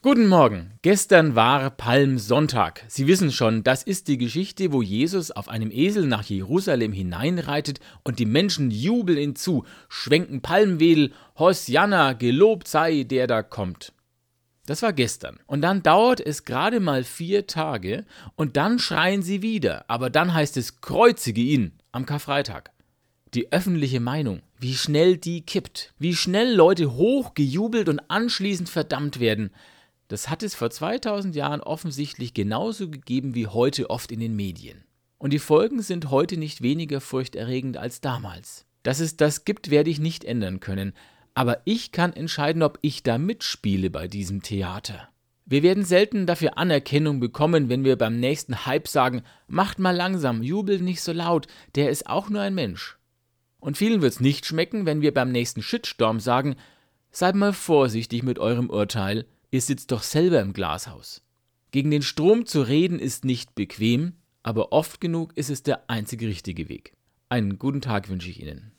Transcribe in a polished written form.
Guten Morgen. Gestern war Palmsonntag. Sie wissen schon, das ist die Geschichte, wo Jesus auf einem Esel nach Jerusalem hineinreitet und die Menschen jubeln ihm zu, schwenken Palmwedel, Hosianna, gelobt sei der da kommt. Das war gestern. Und dann dauert es gerade mal 4 Tage und dann schreien sie wieder, aber dann heißt es, kreuzige ihn am Karfreitag. Die öffentliche Meinung, wie schnell die kippt, wie schnell Leute hochgejubelt und anschließend verdammt werden, das hat es vor 2000 Jahren offensichtlich genauso gegeben wie heute oft in den Medien. Und die Folgen sind heute nicht weniger furchterregend als damals. Dass es das gibt, werde ich nicht ändern können. Aber ich kann entscheiden, ob ich da mitspiele bei diesem Theater. Wir werden selten dafür Anerkennung bekommen, wenn wir beim nächsten Hype sagen, macht mal langsam, jubelt nicht so laut, der ist auch nur ein Mensch. Und vielen wird's nicht schmecken, wenn wir beim nächsten Shitstorm sagen, seid mal vorsichtig mit eurem Urteil, ihr sitzt doch selber im Glashaus. Gegen den Strom zu reden ist nicht bequem, aber oft genug ist es der einzig richtige Weg. Einen guten Tag wünsche ich Ihnen.